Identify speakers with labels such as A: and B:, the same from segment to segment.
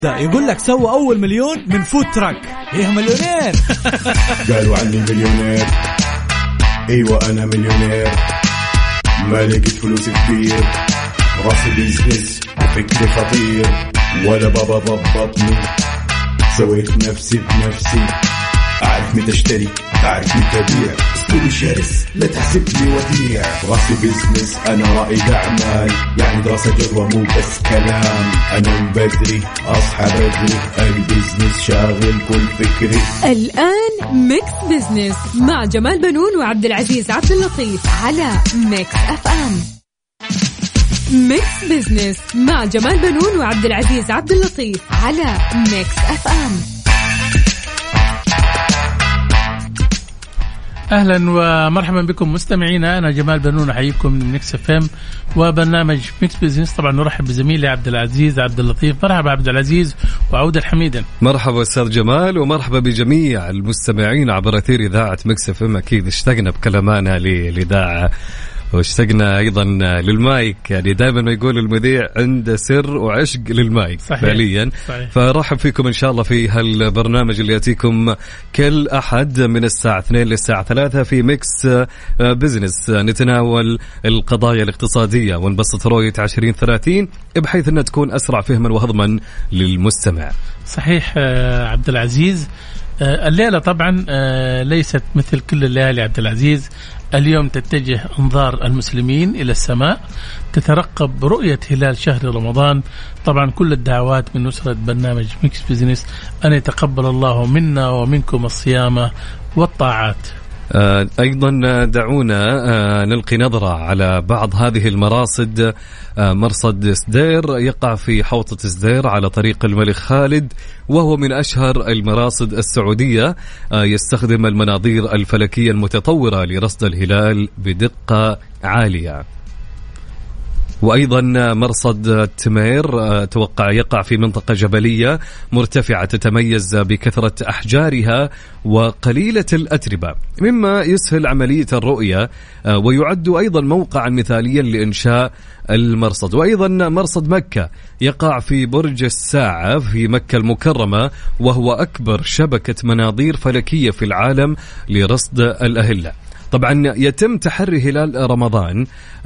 A: يقول لك سوى أول مليون من فود تراك. إيه مليونير؟
B: قالوا عني مليونير. أيوة أنا مليونير، ما لقيت فلوس كتير، راسي بيزنس وفكري خطير، ولا بابا ضبطني، سويت نفسي بنفسي، أعرف متى اشتري أعرف متى أبيع، اسلوبي شرس لا تحسبني وديع، راسي بيزنس أنا رائد أعمال، يعني دراسة جدوى مو بس كلام، أنا من بدري أصحى بدري، البيزنس شاغل كل فكري.
C: الآن ميكس بيزنس مع جمال بنون وعبد العزيز عبد اللطيف على ميكس اف ام. ميكس بيزنس مع جمال بنون وعبد العزيز عبد اللطيف على ميكس اف ام.
D: أهلا ومرحبا بكم مستمعينا، أنا جمال بنون أحييكم من ميكس اف ام وبرنامج ميكس بيزنس. طبعا نرحب بزميلي عبد العزيز عبد اللطيف. مرحبا عبد العزيز وعودة حميدا.
E: مرحبا أستاذ جمال ومرحبا بجميع المستمعين عبر أثير إذاعة ميكس اف ام. أكيد اشتقنا بكلامنا للإذاعة واشتقنا أيضا للمايك، يعني دائما ما يقول المذيع عنده سر وعشق للمايك فعليا. فرحب فيكم إن شاء الله في هالبرنامج اللي يأتيكم كل أحد من الساعة 2 للساعة 3 في ميكس بيزنس. نتناول القضايا الاقتصادية ونبسط رؤية 2030 بحيث أنها تكون أسرع فهما وهضما للمستمع.
D: صحيح عبد العزيز. الليلة طبعا ليست مثل كل الليالي عبد العزيز. اليوم تتجه أنظار المسلمين إلى السماء، تترقب رؤية هلال شهر رمضان. طبعا كل الدعوات من نصرة برنامج ميكس بيزنس أن يتقبل الله منا ومنكم الصيام والطاعات.
E: أيضا دعونا نلقي نظرة على بعض هذه المراصد. مرصد سدير يقع في حوطة سدير على طريق الملك خالد، وهو من أشهر المراصد السعودية. يستخدم المناظير الفلكية المتطورة لرصد الهلال بدقة عالية. وأيضا مرصد تمير يقع في منطقة جبلية مرتفعة تتميز بكثرة أحجارها وقليلة الأتربة، مما يسهل عملية الرؤية، ويعد أيضا موقعا مثاليا لإنشاء المرصد. وأيضا مرصد مكة يقع في برج الساعة في مكة المكرمة، وهو أكبر شبكة مناظير فلكية في العالم لرصد الأهلة. طبعا يتم تحري هلال رمضان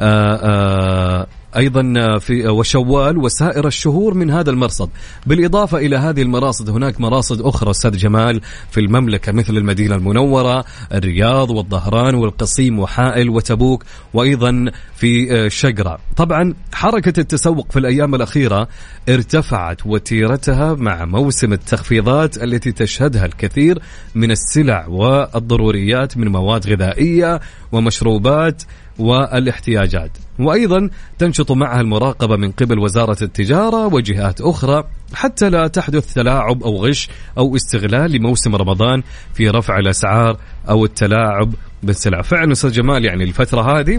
E: أيضا في وشوال وسائر الشهور من هذا المرصد. بالإضافة إلى هذه المراصد هناك مراصد أخرى أستاذ جمال في المملكة مثل المدينة المنورة، الرياض والظهران والقصيم وحائل وتبوك، وأيضا في شقرة. طبعا حركة التسوق في الأيام الأخيرة ارتفعت وتيرتها مع موسم التخفيضات التي تشهدها الكثير من السلع والضروريات من مواد غذائية ومشروبات والاحتياجات. وأيضا تنشط معها المراقبة من قبل وزارة التجارة وجهات أخرى حتى لا تحدث تلاعب أو غش أو استغلال لموسم رمضان في رفع الأسعار أو التلاعب بالسلع. فعلا أستاذ جمال يعني الفترة هذه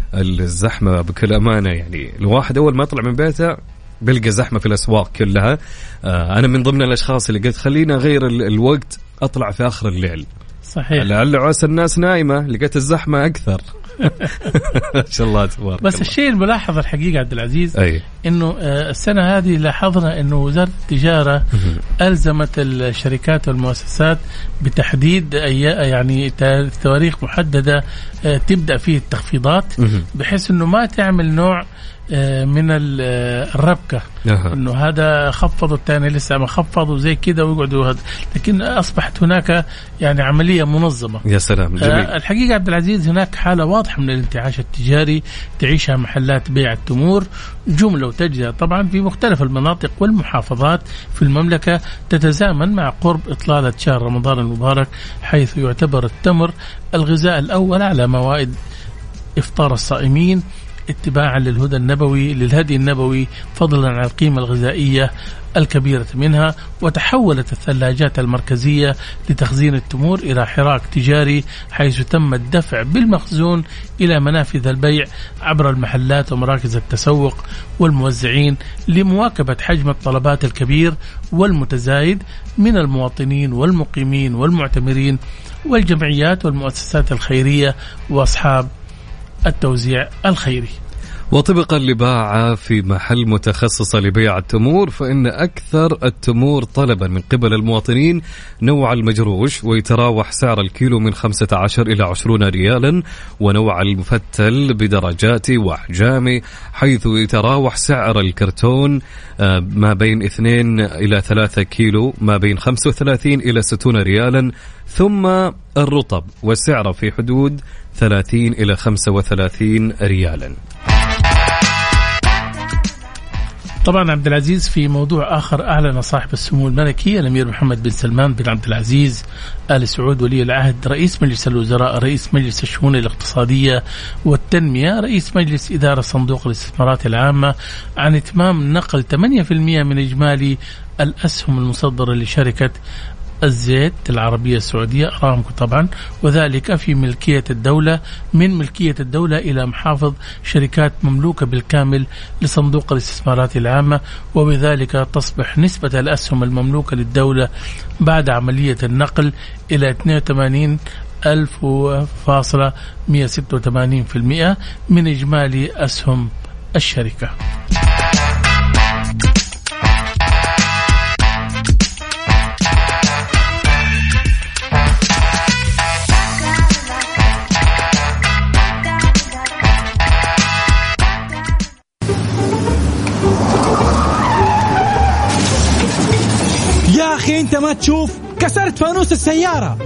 E: الزحمة بكل أمانة، يعني الواحد أول ما يطلع من بيته بلقى زحمة في الأسواق كلها. أنا من ضمن الأشخاص اللي قلت خلينا غير الوقت أطلع في آخر الليل.
D: صحيح.
E: لعل عسى الناس نايمة لقيت الزحمة أكثر. إن شاء الله تبارك.
D: بس الشيء الملاحظ الحقيقة عبد العزيز إنه السنة هذه لاحظنا إنه وزارة التجارة ألزمت الشركات والمؤسسات بتحديد يعني تواريخ محددة تبدأ فيه التخفيضات، بحيث إنه ما تعمل نوع من الربكة إنه هذا خفض والثاني لسه ما خفض وزي كده ويقعدوا هذا. لكن أصبحت هناك يعني عملية منظمة.
E: يا سلام جميل.
D: الحقيقة عبد العزيز هناك حالة واضحة من الانتعاش التجاري تعيشها محلات بيع التمور جملة وتجزئة طبعا في مختلف المناطق والمحافظات في المملكة، تتزامن مع قرب إطلالة شهر رمضان المبارك، حيث يعتبر التمر الغذاء الأول على موائد إفطار الصائمين اتباعا للهدي النبوي فضلا عن القيمة الغذائية الكبيرة منها. وتحولت الثلاجات المركزية لتخزين التمور إلى حراك تجاري، حيث تم الدفع بالمخزون إلى منافذ البيع عبر المحلات ومراكز التسوق والموزعين لمواكبة حجم الطلبات الكبير والمتزايد من المواطنين والمقيمين والمعتمرين والجمعيات والمؤسسات الخيرية وأصحاب التوزيع الخيري.
E: وطبقا لباعة في محل متخصصة لبيع التمور، فإن أكثر التمور طلبا من قبل المواطنين نوع المجروش، ويتراوح سعر الكيلو من 15 إلى 20 ريالا، ونوع المفتل بدرجاته وأحجامه، حيث يتراوح سعر الكرتون ما بين 2 إلى 3 كيلو ما بين 35 إلى 60 ريالا، ثم الرطب وسعره في حدود 30 إلى 35 ريالا.
D: طبعا عبد العزيز، في موضوع آخر، أعلن صاحب السمو الملكي الأمير محمد بن سلمان بن عبد العزيز آل سعود ولي العهد رئيس مجلس الوزراء رئيس مجلس الشؤون الاقتصادية والتنمية رئيس مجلس إدارة صندوق الاستثمارات العامة عن إتمام نقل 8% من إجمالي الأسهم المصدرة لشركة الزيت العربية السعودية أرامكو طبعا، وذلك في ملكية الدولة من ملكية الدولة إلى محافظ شركات مملوكة بالكامل لصندوق الاستثمارات العامة، وبذلك تصبح نسبة الأسهم المملوكة للدولة بعد عملية النقل إلى 82.186% من إجمالي أسهم الشركة.
A: يا أخي أنت ما تشوف؟ كسرت فانوس السيارة.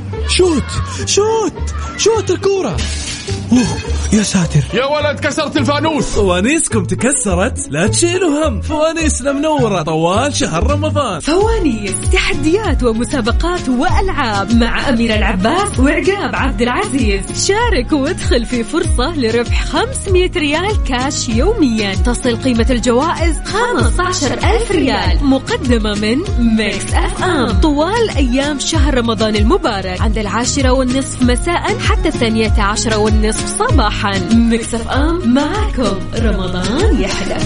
A: شوت الكورة. يا ساتر
F: يا ولد، كسرت الفانوس.
G: فوانيسكم تكسرت؟ لا تشيلوا هم، فوانيسنا منورة طوال شهر رمضان.
C: فوانيس، تحديات ومسابقات وألعاب مع أمير العباس وعقاب عبد العزيز. شارك وادخل في فرصة لربح 500 ريال كاش يوميا، تصل قيمة الجوائز 15,000 ريال، مقدمة من ميكس اف ام طوال أيام شهر رمضان المبارك، عند 10:30 مساء حتى 12:30 صباحا. ميكس اف ام معكم، رمضان يحلى.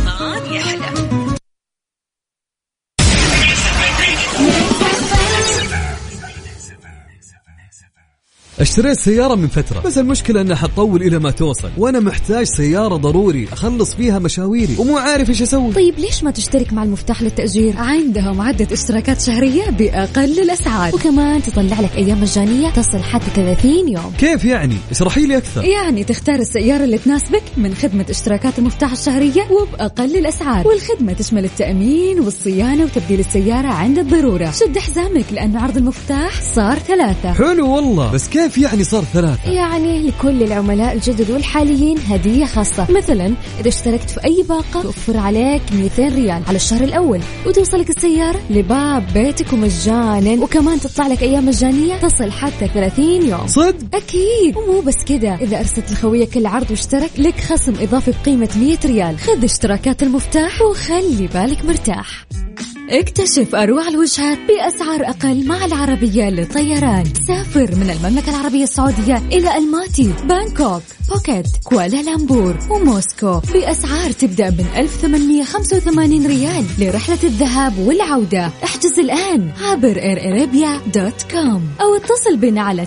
G: اشتريت سيارة من فترة، بس المشكلة انها حتطول الى ما توصل، وانا محتاج سيارة ضروري اخلص فيها مشاويري ومو عارف ايش اسوي.
H: طيب ليش ما تشترك مع المفتاح للتأجير؟ عندهم عدة اشتراكات شهرية بأقل الأسعار، وكمان تطلع لك أيام مجانية تصل حتى 30 يوم.
G: كيف يعني؟ اشرحي لي أكثر.
H: يعني تختار السيارة اللي تناسبك من خدمة اشتراكات المفتاح الشهرية وبأقل الأسعار، والخدمة تشمل التأمين والصيانة وتبديل السيارة عند الضرورة. شد حزامك لأنه عرض المفتاح صار 3.
G: حلو والله، بس كيف يعني صار 3؟
H: يعني لكل العملاء الجدد والحاليين هدية خاصة، مثلا إذا اشتركت في أي باقة توفر عليك 200 ريال على الشهر الأول، وتوصلك السيارة لباب بيتك ومجانا، وكمان تطلع لك أيام مجانية تصل حتى 30 يوم.
G: صدق؟
H: أكيد. ومو بس كده، إذا أرسلت لخويك العرض واشترك لك خصم إضافي بقيمة 100 ريال. خذ اشتراكات المفتاح وخلي بالك مرتاح. اكتشف أروع الوجهات بأسعار أقل مع العربية للطيران. سافر من المملكة العربية السعودية إلى الماتي، بانكوك، بوكيت، كوالالمبور وموسكو بأسعار تبدأ من 1885 ريال لرحلة الذهاب والعودة. احجز الآن عبر airarabia.com أو اتصل بنا على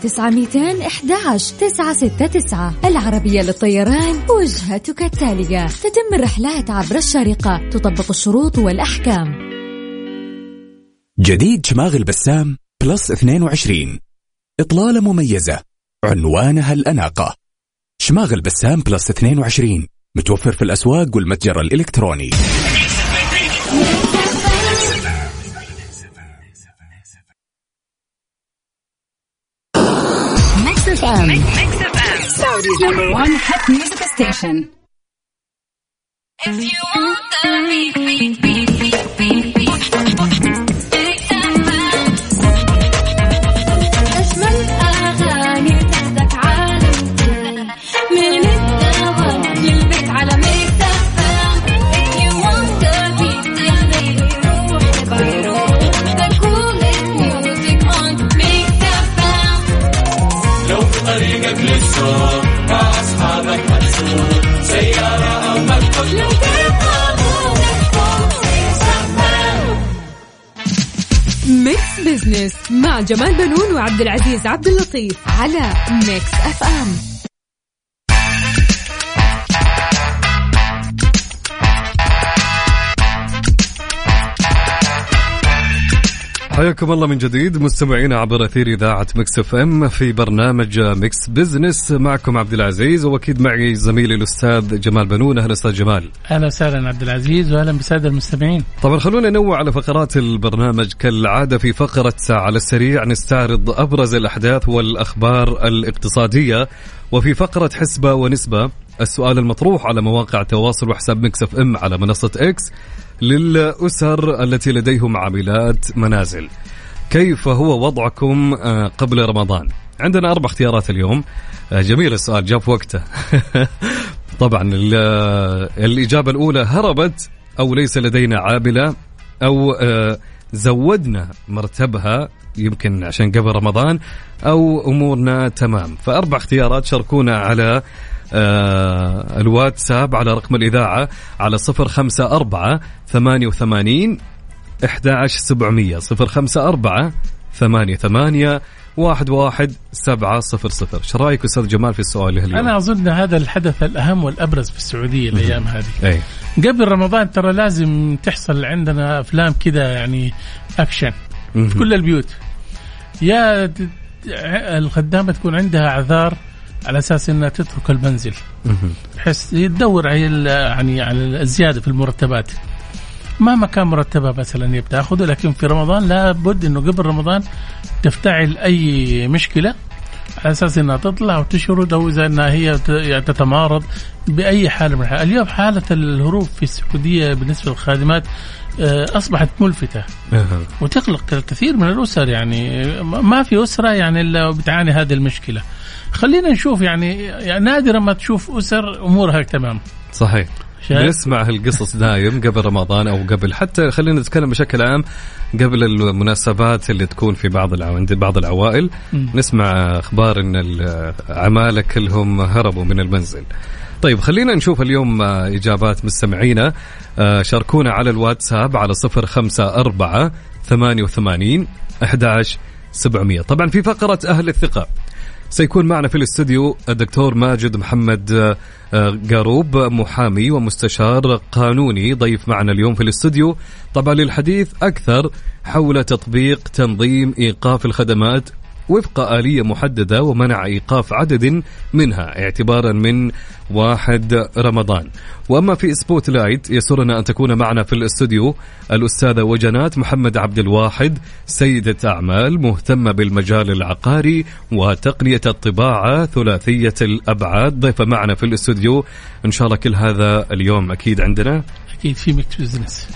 H: 911-969. العربية للطيران، وجهتك التالية. تتم الرحلات عبر الشارقة، تطبق الشروط والأحكام.
I: جديد شماغ البسام بلس 22، إطلالة مميزة عنوانها الأناقة. شماغ البسام بلس 22 متوفر في الأسواق والمتجر الإلكتروني.
J: Mix FM, Saudi's #1 hit music station. If you want the beat, beat, beat, beat, beat, beat.
C: ميكس بزنس مع جمال بنون وعبد العزيز عبد اللطيف على ميكس اف ام.
E: حياكم الله من جديد مستمعينا عبر أثير إذاعة ميكس اف ام في برنامج ميكس بزنس. معكم عبد العزيز وأكيد معي زميلي الأستاذ جمال بنون. أهلا أستاذ جمال.
D: أهلا وسهلا عبد العزيز وأهلا بسادة المستمعين.
E: طبعا خلونا ننوع على فقرات البرنامج كالعادة. في فقرة على السريع نستعرض أبرز الأحداث والأخبار الاقتصادية، وفي فقرة حسبة ونسبة السؤال المطروح على مواقع التواصل وحساب ميكس اف ام على منصة اكس للأسر التي لديهم عاملات منازل. كيف هو وضعكم قبل رمضان؟ عندنا 4 اختيارات اليوم. جميل السؤال، جاء في وقته. طبعا الإجابة الأولى هربت، أو ليس لدينا عاملة، أو زودنا مرتبها يمكن عشان قبل رمضان، أو أمورنا تمام. ف4 اختيارات. شاركونا على الواتساب على رقم الإذاعة على 054-88-11700 054-88-11700. شو رأيك أستاذ جمال في السؤال اليوم؟
D: أنا أظن هذا الحدث الأهم والأبرز في السعودية الأيام هذه. قبل رمضان ترى لازم تحصل عندنا أفلام كذا يعني أكشن في كل البيوت. يا الخدامة تكون عندها أعذار على أساس أنها تترك المنزل بحيث يدور يعني على الزيادة في المرتبات. ما كان مرتبها مثلا بتاخذه، لكن في رمضان لابد أنه قبل رمضان تفتعل أي مشكلة على أساس أنها تطلع وتشرد، أو إذا أنها هي تتمارض بأي حالة من الحالات. اليوم حالة الهروب في السعودية بالنسبة للخادمات أصبحت ملفتة وتقلق الكثير من الأسر. يعني ما في أسرة يعني إلا بتعاني هذه المشكلة. خلينا نشوف يعني نادرا ما تشوف أسر أمورها تمام.
E: صحيح. نسمع هالقصص دايم قبل رمضان أو قبل، حتى خلينا نتكلم بشكل عام قبل المناسبات اللي تكون في عند بعض العوائل. نسمع أخبار إن العمالة كلهم هربوا من المنزل. طيب خلينا نشوف اليوم إجابات مستمعينا. شاركونا على الواتساب على 054-88-11700. طبعا في فقرة أهل الثقة سيكون معنا في الاستوديو الدكتور ماجد محمد قاروب، محامي ومستشار قانوني، ضيف معنا اليوم في الاستوديو طبعا للحديث أكثر حول تطبيق تنظيم إيقاف الخدمات وفق آلية محددة ومنع إيقاف عدد منها اعتبارا من 1 رمضان. وأما في سبوت لايت يسرنا أن تكون معنا في الاستوديو الأستاذة وجنات محمد عبد الواحد، سيدة أعمال مهتمة بالمجال العقاري وتقنية الطباعة ثلاثية الأبعاد، ضيفة معنا في الاستوديو. إن شاء الله كل هذا اليوم أكيد عندنا
D: أكيد في ميكس بزنس.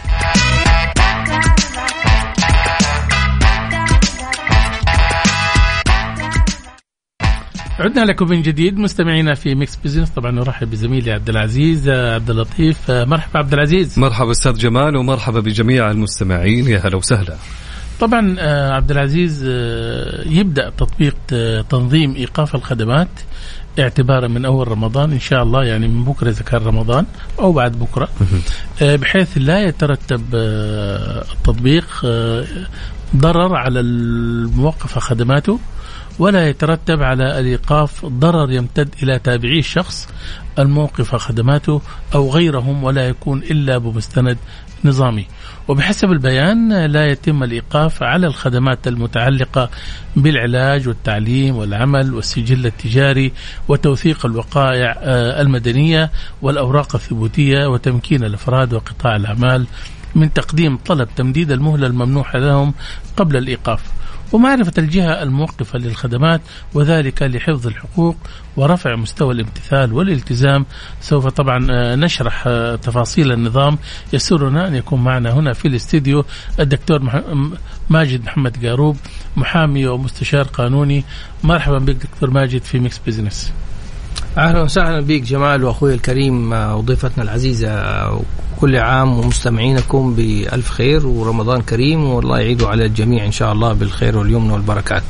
D: عدنا لكم من جديد مستمعينا في ميكس بزنس. طبعا نرحب بزميلي عبد العزيز عبد اللطيف. مرحبا عبد العزيز.
E: مرحبا أستاذ جمال ومرحبا بجميع المستمعين، يا هلا وسهلا.
D: طبعا عبد العزيز يبدأ تطبيق تنظيم إيقاف الخدمات اعتبارا من أول رمضان إن شاء الله، يعني من بكرة إذا كان رمضان أو بعد بكرة، بحيث لا يترتب التطبيق ضرر على الموقف خدماته، ولا يترتب على الإيقاف ضرر يمتد إلى تابعي الشخص الموقف خدماته أو غيرهم، ولا يكون إلا بمستند نظامي. وبحسب البيان لا يتم الإيقاف على الخدمات المتعلقة بالعلاج والتعليم والعمل والسجل التجاري وتوثيق الوقائع المدنية والأوراق الثبوتية وتمكين الأفراد وقطاع الأعمال من تقديم طلب تمديد المهلة الممنوحة لهم قبل الإيقاف، ومعرفة الجهة الموقفة للخدمات، وذلك لحفظ الحقوق ورفع مستوى الامتثال والالتزام. سوف طبعا نشرح تفاصيل النظام. يسرنا أن يكون معنا هنا في الاستديو الدكتور ماجد محمد قاروب، محامي ومستشار قانوني. مرحبا بك دكتور ماجد في ميكس بزنس.
K: أهلا وسهلا بك جمال وأخوي الكريم وضيفتنا العزيزة، كل عام ومستمعينكم بألف خير ورمضان كريم، والله يعيدوا على الجميع إن شاء الله بالخير واليمن والبركات.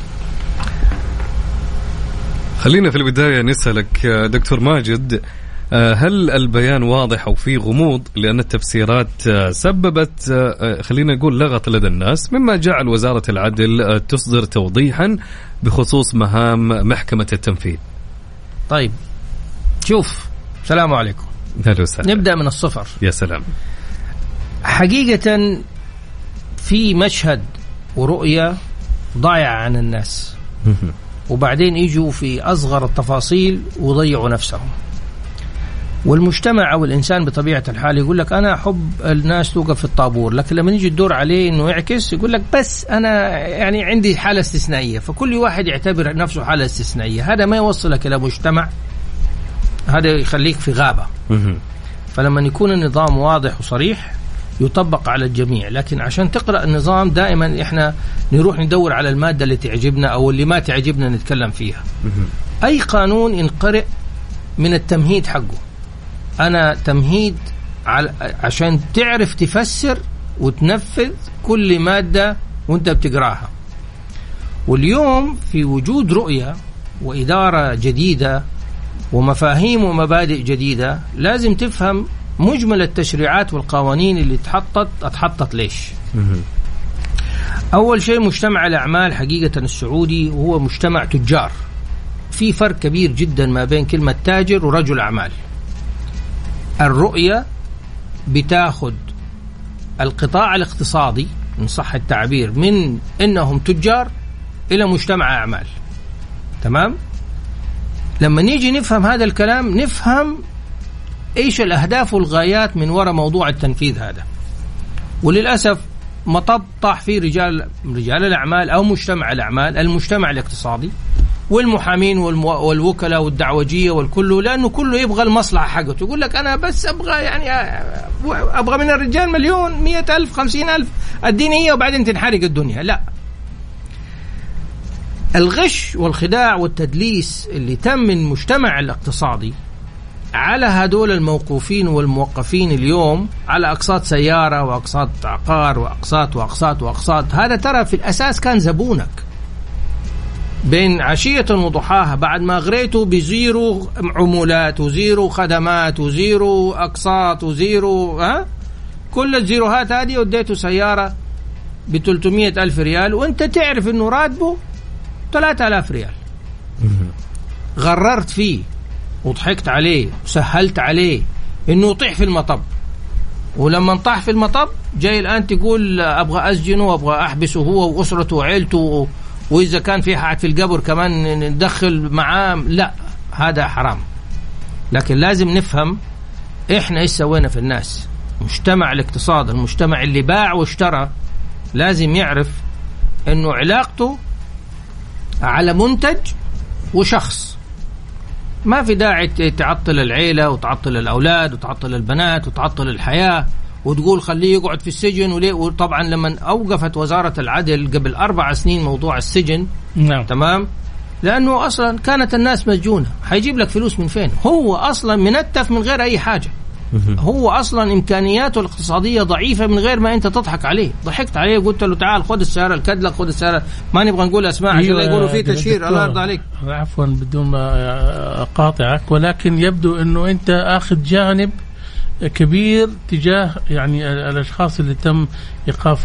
E: خلينا في البداية نسألك دكتور ماجد، هل البيان واضح أو في غموض؟ لأن التفسيرات سببت خلينا نقول لغط لدى الناس، مما جعل وزارة العدل تصدر توضيحا بخصوص مهام محكمة التنفيذ.
K: طيب شوف، السلام عليكم. نبدأ من الصفر.
E: يا سلام.
K: حقيقة في مشهد ورؤية ضايعة عن الناس، وبعدين يجوا في أصغر التفاصيل ويضيعوا نفسهم. والمجتمع أو الإنسان بطبيعة الحال يقول لك أنا أحب الناس توقف في الطابور، لكن لما نيجي الدور عليه إنه يعكس يقول لك بس أنا يعني عندي حالة استثنائية، فكل واحد يعتبر نفسه حالة استثنائية. هذا ما يوصلك إلى مجتمع، هذا يخليك في غابة. فلما يكون النظام واضح وصريح يطبق على الجميع. لكن عشان تقرأ النظام دائما إحنا نروح ندور على المادة اللي تعجبنا أو اللي ما تعجبنا نتكلم فيها. أي قانون ينقرأ من التمهيد حقه. أنا تمهيد عشان تعرف تفسر وتنفذ كل مادة وانت بتقراها. واليوم في وجود رؤية وإدارة جديدة ومفاهيم ومبادئ جديدة، لازم تفهم مجمل التشريعات والقوانين اللي اتحطت ليش. أول شيء مجتمع الأعمال حقيقة السعودي هو مجتمع تجار. في فرق كبير جدا ما بين كلمة تاجر ورجل أعمال. الرؤية بتاخد القطاع الاقتصادي إن صح التعبير من إنهم تجار إلى مجتمع أعمال. تمام؟ لما نيجي نفهم هذا الكلام نفهم إيش الأهداف والغايات من وراء موضوع التنفيذ هذا. وللأسف مطب طاح فيه رجال الأعمال أو مجتمع الأعمال، المجتمع الاقتصادي والمحامين والوكلاء والدعوجية والكله، لأنه كله يبغى المصلحة حقته. يقول لك أنا بس أبغى يعني أبغى من الرجال 1,000,000 100,000 50,000 اديني هي وبعدين تنحرق الدنيا. لا، الغش والخداع والتدليس اللي تم من المجتمع الاقتصادي على هدول الموقوفين والموقفين اليوم على أقساط سيارة وأقساط عقار وأقساط، هذا ترى في الأساس كان زبونك بين عشية وضحاها. بعد ما غريته بزيرو عمولات وزيرو خدمات وزيرو أقساط وزيرو كل الزيروهات هذه وديته سيارة ب300,000 ريال وانت تعرف انه راتبه 3,000 ريال. غررت فيه وضحكت عليه وسهلت عليه انه يطيح في المطب، ولما انطاح في المطب جاي الآن تقول أبغى أسجنه وأبغى أحبسه هو وأسرته وعيلته، وإذا كان في حد في القبر كمان ندخل معاه. لا، هذا حرام. لكن لازم نفهم إحنا إيش سوينا في الناس. مجتمع الاقتصاد، المجتمع اللي باع واشترى، لازم يعرف إنه علاقته على منتج وشخص. ما في داعي تعطل العيلة وتعطل الأولاد وتعطل البنات وتعطل الحياة وتقول خليه يقعد في السجن. وطبعا لما أوقفت وزارة العدل قبل 4 سنين موضوع السجن، تمام، لأنه أصلا كانت الناس مسجونة، حيجيب لك فلوس من فين؟ هو أصلا منتف من غير أي حاجة. هو أصلا إمكانياته الاقتصادية ضعيفة من غير ما أنت تضحك عليه. ضحكت عليه وقلت له تعال خذ السيارة الكدلة، خذ السيارة، ما نبغى نقول أسماء عشان لا يقولوا فيه تشهير. الله يرضى عليك.
D: عفوا بدون ما أقاطعك، ولكن يبدو أنه أنت أخذ جانب كبير تجاه يعني الأشخاص اللي تم إيقاف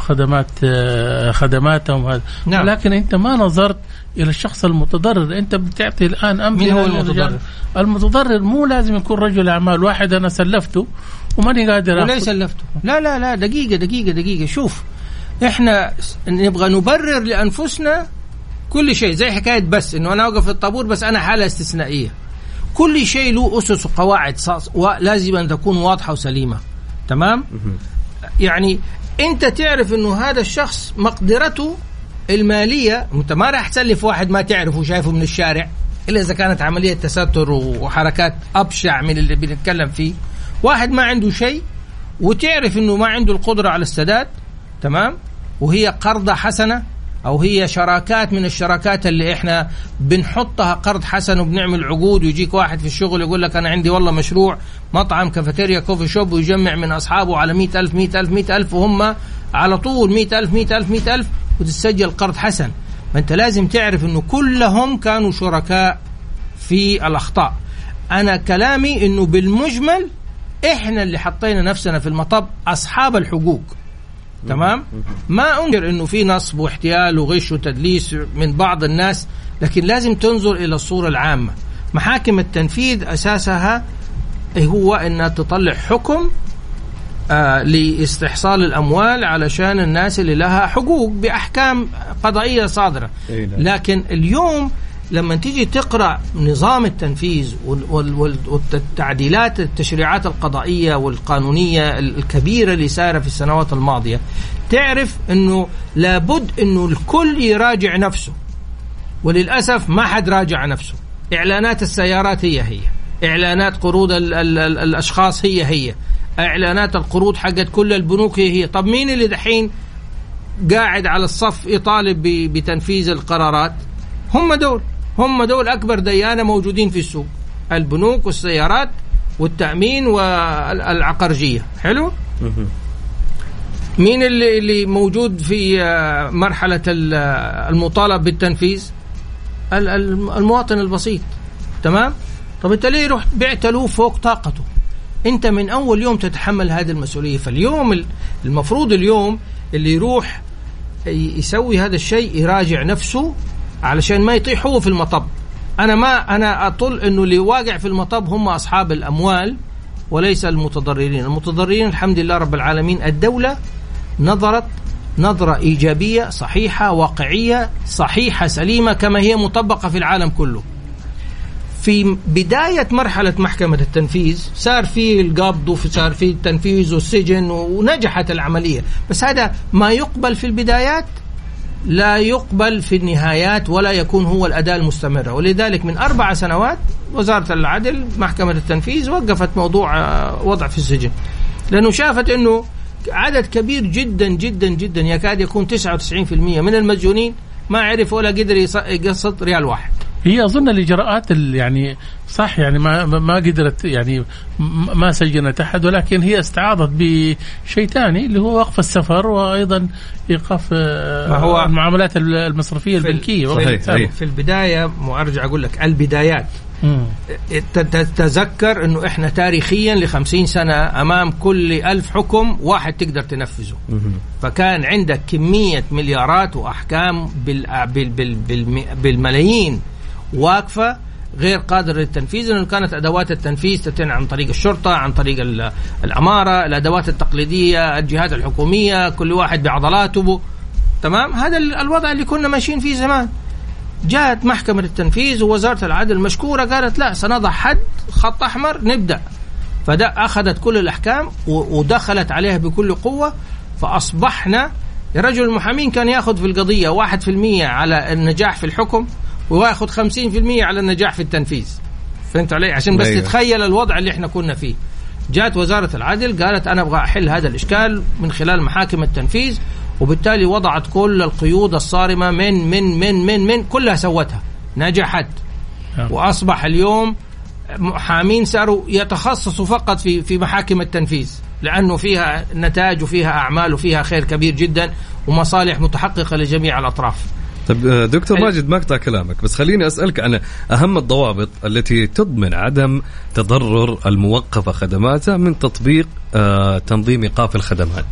D: خدماتهم هذا. نعم. لكن أنت ما نظرت إلى الشخص المتضرر. أنت بتعطي الآن
K: مين هو المتضرر؟
D: المتضرر مو لازم يكون رجل أعمال. واحد أنا سلفته وماني قادر
K: ولا سلفته. لا دقيقة. شوف، إحنا نبغى نبرر لأنفسنا كل شيء، زي حكاية بس إنه أنا أوقف في الطابور بس أنا حالة استثنائية. كل شيء له أسس وقواعد ولازم أن تكون واضحة وسليمة. تمام؟ يعني أنت تعرف إنه هذا الشخص مقدرته المالية، أنت ما راح تسلف واحد ما تعرفه وشايفه من الشارع إلا إذا كانت عملية تستر وحركات أبشع من اللي بنتكلم فيه. واحد ما عنده شيء وتعرف إنه ما عنده القدرة على السداد، تمام، وهي قرضة حسنة أو هي شراكات من الشراكات اللي إحنا بنحطها قرض حسن وبنعمل عقود، ويجيك واحد في الشغل يقول لك أنا عندي والله مشروع مطعم كافيتيريا كوفي شوب، ويجمع من أصحابه على 100,000 وهم على طول 100,000 وتسجل قرض حسن. ما أنت لازم تعرف إنه كلهم كانوا شركاء في الأخطاء. أنا كلامي إنه بالمجمل إحنا اللي حطينا نفسنا في المطب أصحاب الحقوق. تمام؟ ما أنكر إنه في نصب واحتيال وغش وتدليس من بعض الناس، لكن لازم تنظر إلى الصورة العامة. محاكم التنفيذ أساسها هو أنها تطلع حكم لاستحصال الأموال علشان الناس اللي لها حقوق بأحكام قضائية صادرة. لكن اليوم لما تيجي تقرأ نظام التنفيذ والتعديلات التشريعات القضائية والقانونية الكبيرة اللي سارة في السنوات الماضية، تعرف أنه لابد أنه الكل يراجع نفسه، وللأسف ما حد راجع نفسه. إعلانات السيارات هي إعلانات قروض الأشخاص هي إعلانات القروض حقت كل البنوك هي. طب مين اللي دحين قاعد على الصف يطالب بتنفيذ القرارات؟ هم دول أكبر ديانة موجودين في السوق، البنوك والسيارات والتأمين والعقارجية. حلو. مين اللي موجود في مرحلة المطالب بالتنفيذ؟ المواطن البسيط. تمام. طب انت ليه رحت بعت له فوق طاقته؟ انت من اول يوم تتحمل هذه المسؤولية. فاليوم المفروض اليوم اللي يروح يسوي هذا الشيء يراجع نفسه علشان ما يطيح هو في المطب. انا اطل انه اللي واقع في المطب هم اصحاب الاموال وليس المتضررين. الحمد لله رب العالمين، الدولة نظرت نظرة إيجابية صحيحة واقعية صحيحة سليمة كما هي مطبقة في العالم كله. في بداية مرحلة محكمة التنفيذ صار في القبض وصار في التنفيذ والسجن ونجحت العملية، بس هذا ما يقبل في البدايات لا يقبل في النهايات ولا يكون هو الأداة المستمرة. ولذلك من 4 سنوات وزارة العدل محكمة التنفيذ وقفت موضوع وضع في السجن، لأنه شافت أنه عدد كبير جدا جدا جدا يكاد يكون 99% من المسجونين ما عرف ولا قدر يقسط ريال واحد.
D: هي أظن الإجراءات يعني صح، يعني ما قدرت، يعني ما سجنت أحد، ولكن هي استعاضت بشيء ثاني اللي هو وقف السفر وأيضا إيقاف المعاملات المصرفية البنكية.
K: في البداية أرجع أقول لك البدايات. تتذكر أنه إحنا تاريخيا ل50 سنة أمام كل 1000 حكم واحد تقدر تنفذه. فكان عندك كمية مليارات وأحكام بالملايين واقفة غير قادر للتنفيذ، لأنه كانت أدوات التنفيذ تتم عن طريق الشرطة، عن طريق الأمارة، الأدوات التقليدية، الجهات الحكومية، كل واحد بعضلاته. تمام. هذا الوضع اللي كنا ماشيين فيه زمان. جاءت محكمة التنفيذ ووزارة العدل مشكورة قالت لا، سنضع حد خط أحمر نبدأ. فده أخذت كل الأحكام ودخلت عليها بكل قوة. فأصبحنا رجل المحامين كان يأخذ في القضية 1% على النجاح في الحكم ويأخذ 50% على النجاح في التنفيذ. فهمت علي؟ عشان بس تتخيل الوضع اللي احنا كنا فيه. جاءت وزارة العدل قالت أنا أبغى أحل هذا الإشكال من خلال محاكم التنفيذ، وبالتالي وضعت كل القيود الصارمة من كلها سوتها، نجحت. وأصبح اليوم محامين صاروا يتخصصوا فقط في محاكم التنفيذ، لأنه فيها نتائج وفيها أعمال وفيها خير كبير جدا ومصالح متحققة لجميع الأطراف.
E: طب دكتور ماجد، ما اقطع كلامك، بس خليني أسألك عن أهم الضوابط التي تضمن عدم تضرر الموقفة خدماته من تطبيق تنظيم إيقاف الخدمات.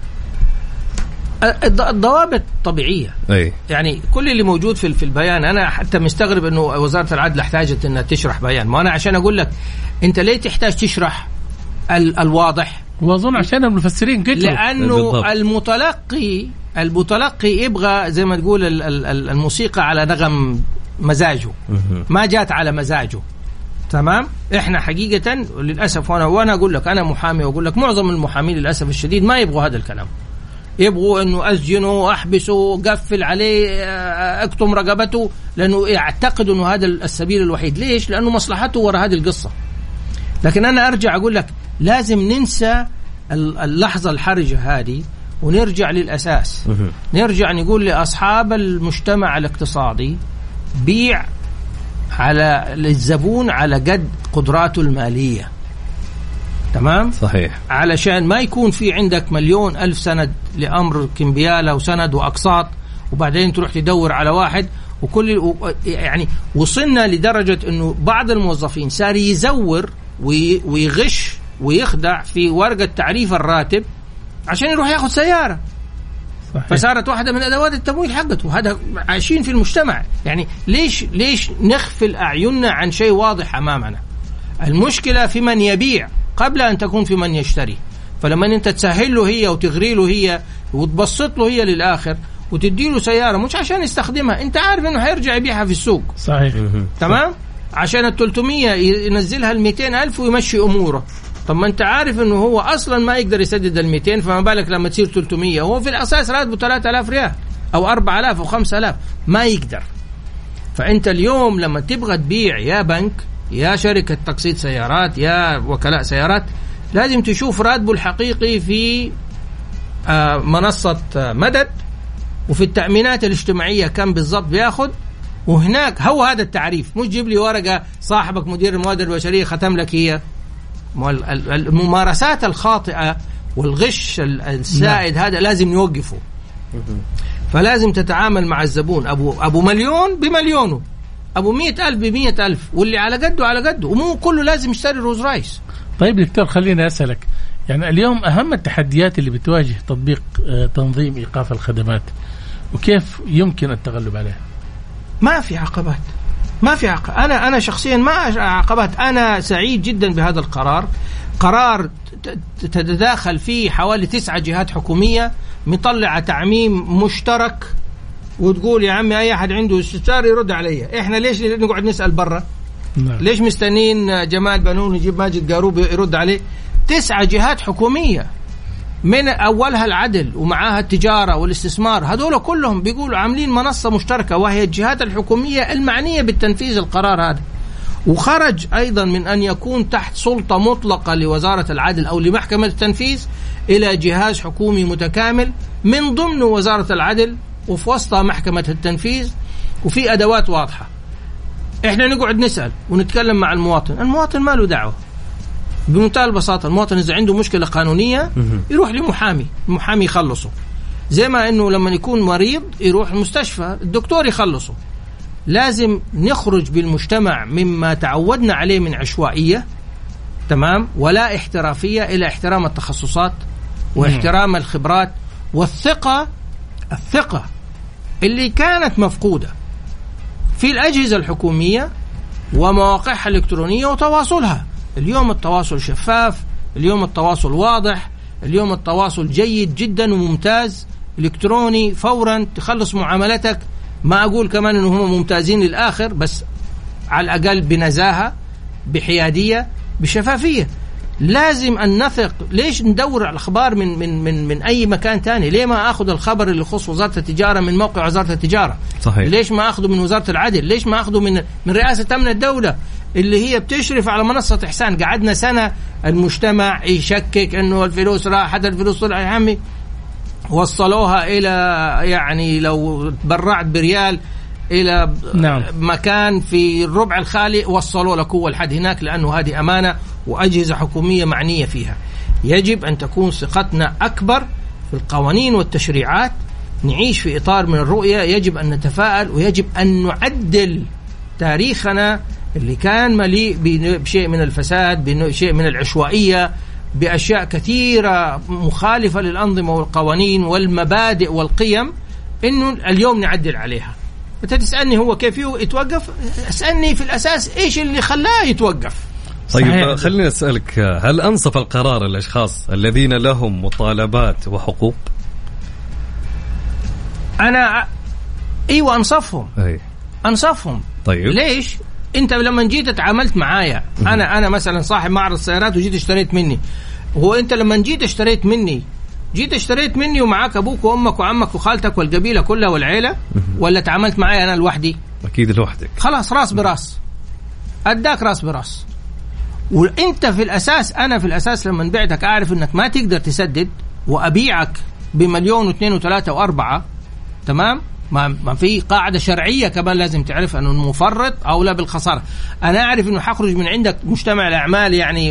K: الضوابط طبيعية. يعني كل اللي موجود في البيان، أنا حتى مستغرب أنه وزارة العدل احتاجت أنها تشرح بيان. ما أنا عشان أقول لك أنت ليه تحتاج تشرح الواضح؟
D: وأظن عشان المفسرين كتير،
K: لأنه المتلقي يبغى زي ما تقول الموسيقى على نغم مزاجه، ما جات على مزاجه. تمام. احنا حقيقة للأسف، وانا اقول لك انا محامي واقول لك معظم المحامين للأسف الشديد ما يبغوا هذا الكلام. يبغوا انه اسجنه، احبسه، قفل عليه، اكتم رقبته، لانه يعتقد انه هذا السبيل الوحيد. ليش؟ لانه مصلحته وراء هذه القصة. لكن انا ارجع اقول لك لازم ننسى اللحظة الحرجة هذه ونرجع للأساس. نرجع نقول لأصحاب المجتمع الاقتصادي بيع على الزبون على قد قدراته المالية. تمام؟
E: صحيح.
K: علشان ما يكون في عندك 1,000,000 سند لأمر كمبيالة وسند وأقساط، وبعدين تروح تدور على واحد. وكل يعني وصلنا لدرجة أنه بعض الموظفين صار يزور ويغش ويخدع في ورقة تعريف الراتب عشان يروح ياخذ سيارة. صحيح. فصارت واحدة من أدوات التمويل حقته. هذا عايشين في المجتمع. يعني ليش نغفل أعيننا عن شيء واضح أمامنا؟ المشكلة في من يبيع قبل أن تكون في من يشتري. فلما انت تسهل له هي وتغري له هي وتبسط له هي للاخر وتدي له سياره مش عشان يستخدمها، انت عارف انه هيرجع يبيعها في السوق.
D: صحيح.
K: تمام. عشان ال 300 ينزلها ال 200,000 ويمشي اموره. طب ما انت عارف انه هو اصلا ما يقدر يسدد ال 200، فما بالك لما تصير 300؟ هو في الاساس راتبه 3000 ريال او 4000 او 5000، ما يقدر. فانت اليوم لما تبغى تبيع يا بنك يا شركه تقسيط سيارات يا وكلاء سيارات، لازم تشوف راتبه الحقيقي في منصه مدد، وفي التأمينات الاجتماعية كم بالضبط بياخد، وهناك هو هذا التعريف. مش جيب لي ورقة صاحبك مدير الموارد البشرية ختم لك هي. الممارسات الخاطئة والغش السائد هذا لازم يوقفه. فلازم تتعامل مع الزبون أبو مليون بمليونه، أبو 100,000 ب100,000، واللي على قده على قده، ومو كله لازم يشتري روز رايس.
D: طيب دكتور خليني أسألك، يعني اليوم أهم التحديات اللي بتواجه تطبيق تنظيم إيقاف الخدمات وكيف يمكن التغلب عليها؟
K: ما في عقبات، ما في أنا شخصيا ما عقبات. أنا سعيد جدا بهذا القرار. قرار تتداخل فيه حوالي 9 جهات حكومية مطلعة تعميم مشترك، وتقول يا عمي أي أحد عنده استفسار يرد عليه. إحنا ليش نقعد نسأل برا؟ ليش مستنين جمال بنون يجيب ماجد قاروب يرد عليه؟ 9 جهات حكومية، من أولها العدل ومعاها التجارة والاستثمار، هذول كلهم بيقولوا عاملين منصة مشتركة، وهي الجهات الحكومية المعنية بالتنفيذ القرار هذا. وخرج أيضا من أن يكون تحت سلطة مطلقة لوزارة العدل أو لمحكمة التنفيذ إلى جهاز حكومي متكامل من ضمن وزارة العدل وفي وسطها محكمة التنفيذ، وفي أدوات واضحة. إحنا نقعد نسأل ونتكلم مع المواطن ما له دعوة. بمنتهى البساطة المواطن إذا عنده مشكلة قانونية يروح لمحامي، المحامي يخلصه. زي ما إنه لما يكون مريض يروح المستشفى، الدكتور يخلصه. لازم نخرج بالمجتمع مما تعودنا عليه من عشوائية، تمام، ولا احترافية، إلى احترام التخصصات واحترام الخبرات والثقة. الثقة اللي كانت مفقودة في الأجهزة الحكومية ومواقعها الإلكترونية وتواصلها. اليوم التواصل شفاف، اليوم التواصل واضح، اليوم التواصل جيد جدا وممتاز، إلكتروني فورا تخلص معاملتك. ما أقول كمان إنه هم ممتازين للآخر، بس على الأقل بنزاهة، بحيادية، بشفافية. لازم أن نثق. ليش ندور على الأخبار من أي مكان تاني؟ ليه ما أخذ الخبر اللي يخص وزارة التجارة من موقع وزارة التجارة؟ صحيح. ليش ما أخذه من وزارة العدل؟ ليش ما أخذه من رئاسة أمن الدولة اللي هي بتشرف على منصة إحسان؟ قعدنا سنة المجتمع يشكك إنه الفلوس راحت، الفلوس طلع. يا عمي وصلوها إلى، يعني لو تبرعت بريال إلى مكان في الربع الخالي وصلوا لك هو الحد هناك، لأنه هذه أمانة وأجهزة حكومية معنية فيها. يجب أن تكون ثقتنا أكبر في القوانين والتشريعات. نعيش في إطار من الرؤية. يجب أن نتفائل، ويجب أن نعدل تاريخنا اللي كان مليء بشيء من الفساد، بشيء من العشوائية، بأشياء كثيرة مخالفة للأنظمة والقوانين والمبادئ والقيم، إنه اليوم نعدل عليها. أنت تسألني هو كيف يتوقف؟ اسألني في الأساس إيش اللي خلاه يتوقف.
E: طيب خليني أسألك، هل أنصف القرار الأشخاص الذين لهم مطالبات وحقوق؟
K: أنا أيوة أنصفهم. أنصفهم.
E: طيب
K: ليش؟ أنت لما جيت تعاملت معايا، أنا مثلا صاحب معرض سيارات وجيت اشتريت مني، هو أنت لما جيت اشتريت مني ومعاك أبوك وأمك وعمك وخالتك والقبيلة كلها والعيلة، ولا تعاملت معايا أنا لوحدي؟
E: أكيد لوحدك.
K: خلاص راس براس، أداك راس براس. وأنت في الأساس، أنا في الأساس لما بعتك أعرف أنك ما تقدر تسدد، وأبيعك ب1,000,000 و2 و3 و4، تمام؟ ما في قاعدة شرعية كمان لازم تعرف أنه المفرط أولى بالخسارة. أنا أعرف أنه حخرج من عندك مجتمع الأعمال يعني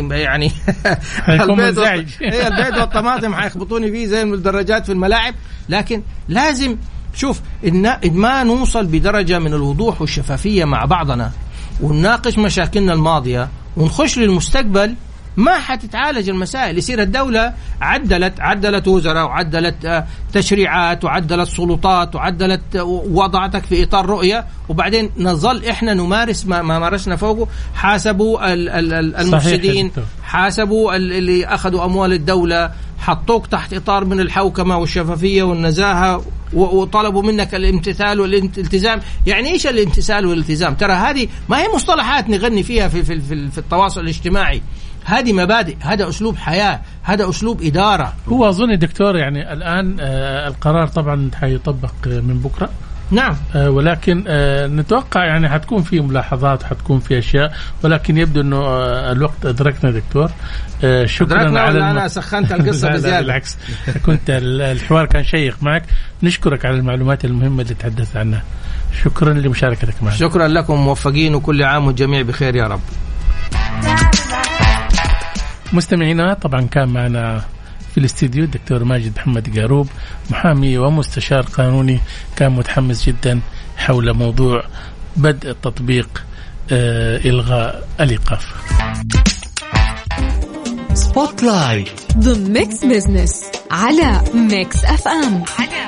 K: البيض والطماطم حيخبطوني فيه زي الدراجات في الملاعب. لكن لازم شوف إن ما نوصل بدرجة من الوضوح والشفافية مع بعضنا، ونناقش مشاكلنا الماضية ونخش للمستقبل ما حتتعالج المسائل. يصير الدولة عدلت وزراء وعدلت تشريعات وعدلت سلطات وعدلت وضعتك في إطار رؤية، وبعدين نظل إحنا نمارس ما مارسنا فوقه. حاسبوا المفسدين، حاسبوا اللي أخذوا أموال الدولة، حطوك تحت إطار من الحوكمة والشفافية والنزاهة، وطلبوا منك الامتثال والالتزام. يعني إيش الامتثال والالتزام؟ ترى هذه ما هي مصطلحات نغني فيها في التواصل الاجتماعي، هذه مبادئ، هذا أسلوب حياة، هذا أسلوب إدارة.
D: هو أظن دكتور يعني الآن القرار طبعا حيطبق من بكرة.
K: نعم.
D: ولكن نتوقع يعني حتكون في ملاحظات، حتكون في أشياء، ولكن يبدو أنه الوقت أدركنا دكتور. شكرا على
K: أنا سخنت القصة بزيادة.
D: بالعكس، كنت الحوار كان شيق معك. نشكرك على المعلومات المهمة اللي تحدثت عنها. شكرا لمشاركتك معنا.
K: شكرا لكم، موفقين وكل عام والجميع بخير يا رب.
D: مستمعينا، طبعا كان معنا في الاستديو الدكتور ماجد محمد قاروب، محامي ومستشار قانوني، كان متحمس جدا حول موضوع بدء تطبيق إلغاء الإيقاف.
A: سبوت لايت
H: ضمن ميكس بزنس على ميكس اف ام.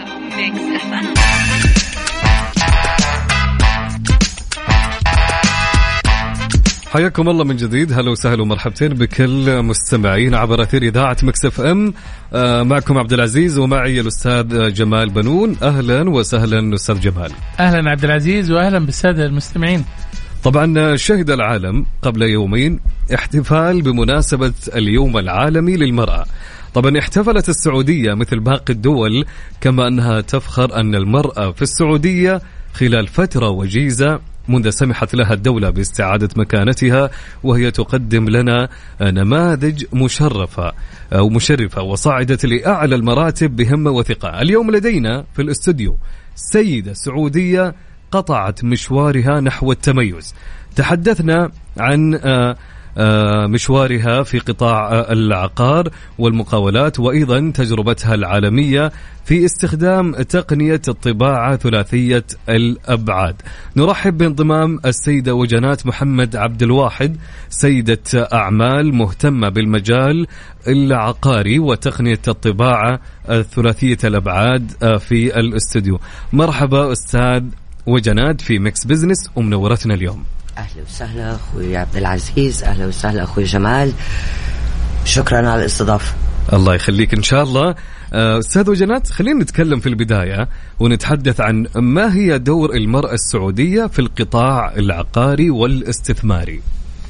E: حياكم الله من جديد. هلا وسهلا ومرحبتين بكل مستمعين عبر أثير إذاعة ميكس اف ام. معكم عبد العزيز ومعي الأستاذ جمال بنون. أهلا وسهلا أستاذ جمال.
D: أهلا عبد العزيز وأهلا بالسادة المستمعين.
E: طبعا شهد العالم قبل يومين احتفال بمناسبة اليوم العالمي للمرأة. طبعا احتفلت السعودية مثل باقي الدول، كما أنها تفخر أن المرأة في السعودية خلال فترة وجيزة منذ سمحت لها الدولة باستعادة مكانتها، وهي تقدم لنا نماذج مشرفة وصعدت لأعلى المراتب بهمة وثقة. اليوم لدينا في الاستوديو سيدة سعودية قطعت مشوارها نحو التميز. تحدثنا عن مشوارها في قطاع العقار والمقاولات، وأيضا تجربتها العالمية في استخدام تقنية الطباعة ثلاثية الأبعاد. نرحب بانضمام السيدة وجنات محمد عبد الواحد، سيدة أعمال مهتمة بالمجال العقاري وتقنية الطباعة الثلاثية الأبعاد في الاستوديو. مرحبا أستاذ وجنات في ميكس بزنس ومنورتنا اليوم.
L: أهلا وسهلا أخوي عبد العزيز، أهلا وسهلا أخوي جمال، شكرا على الاستضافة.
E: الله يخليك إن شاء الله. أستاذ وجنات، خلينا نتكلم في البداية ونتحدث عن ما هي دور المرأة السعودية في القطاع العقاري والاستثماري.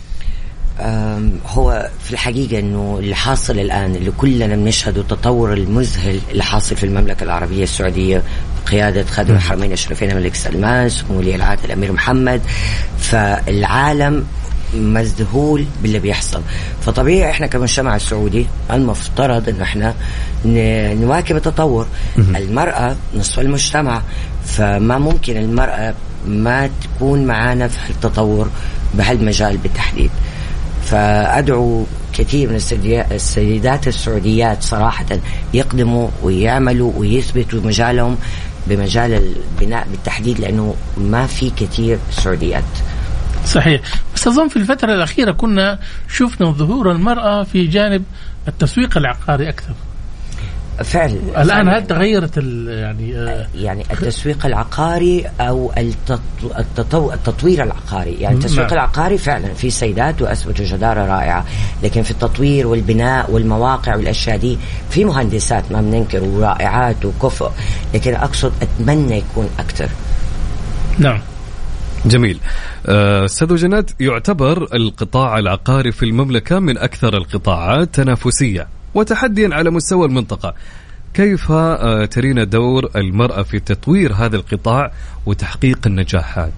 L: هو في الحقيقة أنه اللي حاصل الآن اللي كلنا بنشهده التطور المذهل اللي حاصل في المملكة العربية السعودية بقيادة خادم الحرمين الشريفين الملك سلمان سمو ولي العهد الأمير محمد، فالعالم مذهول باللي بيحصل. فطبيعي احنا كمجتمع السعودي المفترض انه احنا نواكب التطور. المرأة نصف المجتمع، فما ممكن المرأة ما تكون معانا في التطور بهالمجال بالتحديد. فأدعو كثير من السيدات السعوديات صراحة يقدموا ويعملوا ويثبتوا مجالهم بمجال البناء بالتحديد، لأنه ما في كثير سعوديات.
D: صحيح، بس أظن في الفترة الأخيرة كنا شفنا ظهور المرأة في جانب التسويق العقاري أكثر
L: فعلا.
D: الآن هل تغيرت
L: يعني التسويق العقاري أو التطوير العقاري؟ يعني التسويق العقاري فعلا في سيدات وأثبتوا جدارة رائعة، لكن في التطوير والبناء والمواقع والأشياء دي في مهندسات ما بننكر ورائعات وكفء، لكن أقصد أتمنى يكون أكثر.
E: نعم، جميل. أستاذ وجنات، يعتبر القطاع العقاري في المملكة من أكثر القطاعات تنافسية وتحديا على مستوى المنطقة. كيف ترين دور المرأة في تطوير هذا القطاع وتحقيق النجاحات؟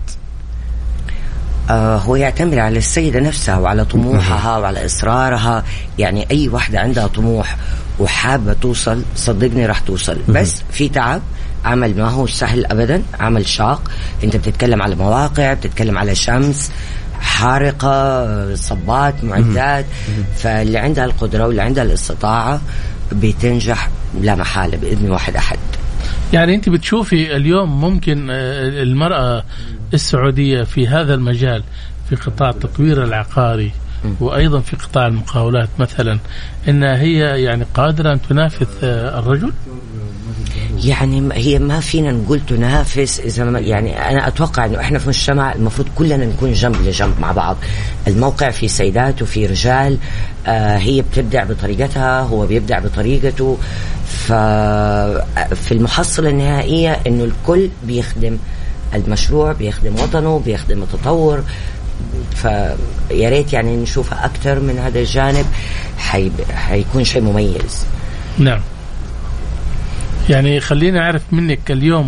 L: هو يعتمد على السيدة نفسها وعلى طموحها وعلى إصرارها. يعني أي واحدة عندها طموح وحابة توصل صدقني راح توصل، بس في تعب. عمل ما هو سهل أبدا، عمل شاق. أنت بتتكلم على مواقع، بتتكلم على شمس حارقة، صبات، معدات. فاللي عندها القدرة واللي عندها الاستطاعة بتنجح لا محالة بإذن واحد أحد.
D: يعني أنت بتشوفي اليوم ممكن المرأة السعودية في هذا المجال في قطاع التطوير العقاري وأيضا في قطاع المقاولات مثلا إنها هي يعني قادرة أن تنافس الرجل؟
L: يعني هي ما فينا نقول تنافس، إذا يعني أنا أتوقع إنه إحنا في مجتمع المفروض كلنا نكون جنب لجنب مع بعض. الموقع في سيدات وفي رجال، هي بتبدع بطريقتها، هو بيبدع بطريقته. ففي المحصلة النهائية إنه الكل بيخدم المشروع، بيخدم وطنه، بيخدم التطور. فيا ريت يعني نشوفها أكثر من هذا الجانب، حيكون شيء مميز.
D: نعم. يعني خلينا أعرف منك اليوم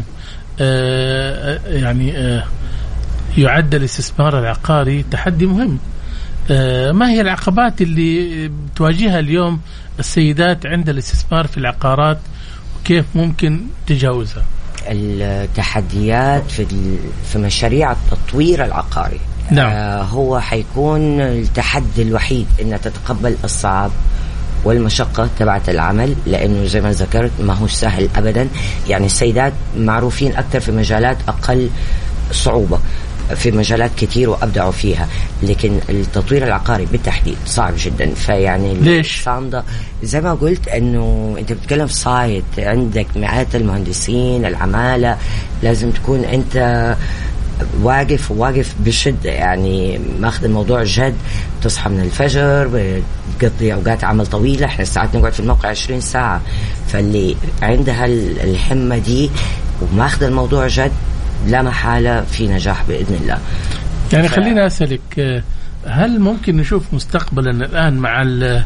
D: يعد الاستثمار العقاري تحدي مهم. ما هي العقبات اللي بتواجهها اليوم السيدات عند الاستثمار في العقارات وكيف ممكن تجاوزها؟
L: التحديات في مشاريع التطوير العقاري.
D: نعم.
L: هو حيكون التحدي الوحيد إن تتقبل الصعب والمشقة تبعت العمل، لأنه زي ما ذكرت ما هو سهل أبدا. يعني السيدات معروفين أكثر في مجالات أقل صعوبة، في مجالات كتير وأبدعوا فيها، لكن التطوير العقاري بالتحديد صعب جدا. فيعني
D: ليش؟
L: زي ما قلت إنه أنت بتتكلم في سايت عندك مئات المهندسين، العمالة، لازم تكون أنت واقف بشدة، يعني ماخذ الموضوع جد. تصحى من الفجر، بتقضي أوقات عمل طويلة، احنا ساعات نقعد في الموقع 20 ساعة. فاللي عندها الحمة دي وماخذ الموضوع جد لا محالة في نجاح بإذن الله.
D: يعني خلينا أسألك، هل ممكن نشوف مستقبلا الآن مع